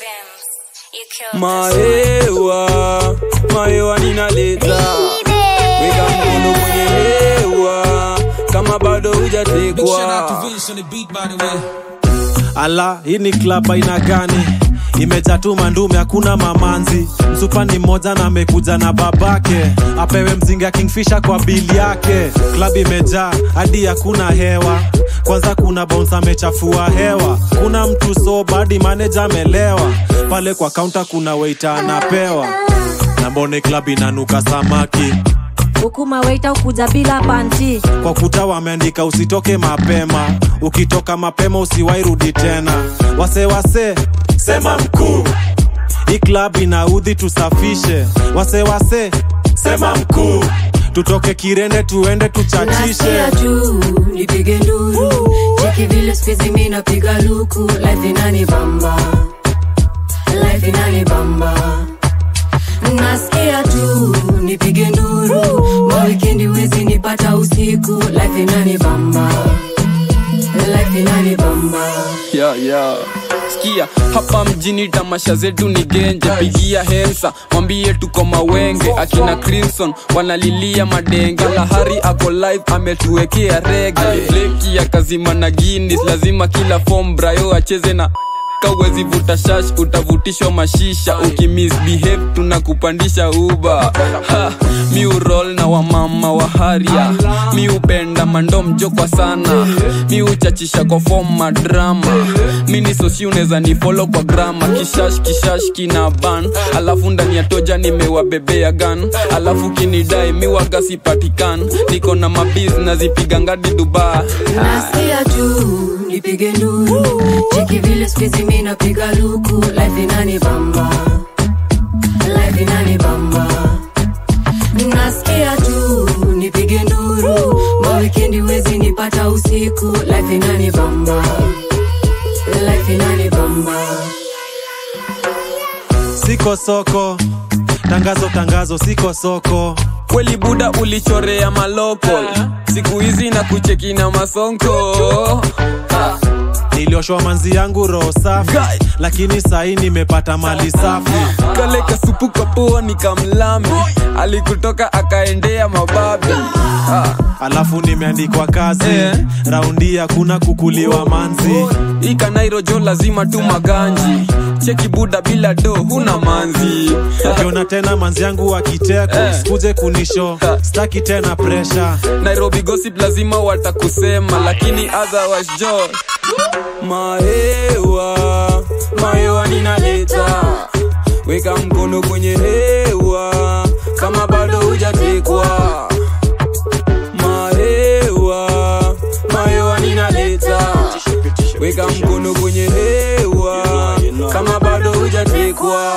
Maewa ninaleta weka mkono kwenye hewa kama bado hujatekwa. Ala, hii ni club aina gani? Imejaa tu mandume hakuna mamanzi. Msupa ni mmoja na amekuja na babake, apewe mzinga Kingfisher kwa bili yake. Club imejaa hadi hakuna hewa. Kwanza kuna bounce amechafua hewa. Kuna mtu so bad manager amelewa. Pale kwa counter kuna waiter anapewa. Na mbone club inanuka samaki. Ukuma waiter ukuja bila panti. Kwa kuta wameandika usitoke mapema. Ukitoka mapema usiwahi rudi tena. Wase sema mkuu. Hii club inaudhi tusafishe. Wase sema mkuu. Tutoke Kirende tuende tuchachishe. Nasikia tu nipige nduru. Cheki vile spizi mimi napiga luku. Life inanibamba. Life inanibamba. Nasikia tu nipige nduru. Ma weekendi wezi nipata usiku. Life inanibamba. Life inanibamba. Yeah. Sikia, hapa mjini tamasha zetu ni genje. Pigia hensa, mwambie tuko mawenge. Akina Crimson, wanalilia madenge. Lahari ako live, ametuwekea reggae. Bleki ya kazima na Guinness. Lazima kila form brayo acheze na kawezi vuta shash, utavutishwa mashisha. Ukimisbehave, tunakupandisha uba. Mi uroll na wamama wa haria. Mi upenda mandom jokwa sana. Mi uchachisha kwa form madrama. Mi ni sosi uneza ni follow kwa grama. Kishash kina ban. Alafu ndani ya toja nimewabebea gun. Alafu kinidai mi waga sipatikan. Niko na mabiz nazipiga ngadi Dubai. Nasikia tu nipige nduru. Cheki vile spizi mimi napiga luku. Life inanibamba. Life inanibamba. Nasikia tu nipige nduru. Ma weekendi wezi nipata usiku. Life inanibamba. Life inanibamba. Siko soko. Tangazo siko soko. Kweli buda ulichorea maloko. Siku hizi na kucheki na masonko. Nilioshwa manzi yangu roho safi. Lakini sahi nimepata mali safi. Kale kasupu kapoa nikamlami. Alikutoka akaendea mababi. Alafu nimeandikwa kazi. Raundia kuna kukuliwa manzi. Ika Nairojo lazima tu maganji. Cheki buda bila do huna manzi. Ukiona tena manzi yangu wakiteko sikuje kunisho. Staki tena pressure. Nairobi gossip lazima watakusema. Lakini otherwise jo Maewa ninaleta weka mkono kwenye hewa kama bado hujatekwa. Maewa ninaleta weka mkono kwenye hewa kama bado hujatekwa.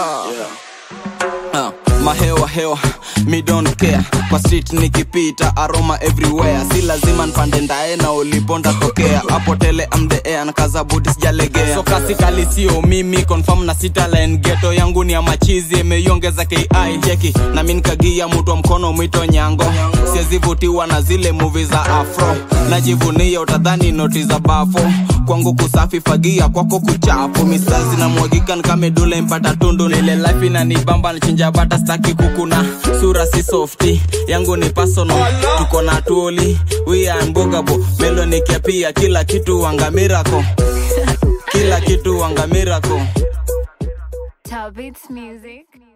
Mahewa, me don't care. Kwa street nikipita, aroma everywhere. Si lazima npande ndae na uliponda tokea. Apo tele I'm the air, nakaza booty sijalegea. So kasi kali sio mimi, confirm na sita line. Ghetto yangu ni ya machizi, imeiongeza KI. Jeki, na mimi nikagia mtu wa mkono mwito nyango. Siezi vutiwa na zile movie za afro. Najivunia utadhani noti za bafo. Kwangu kusafi fagia, kwako kuchafu. Misazi na mwagika nikamedule mpata tundu. Nile life inanibamba nachinja bata staki kukuna. Sura si softy, yangu ni personal. Tuko na tuoli, we are unboggable. Melo ni kiapia, kila kitu wanga miracle. Kila kitu wanga miracle. Talbot's music.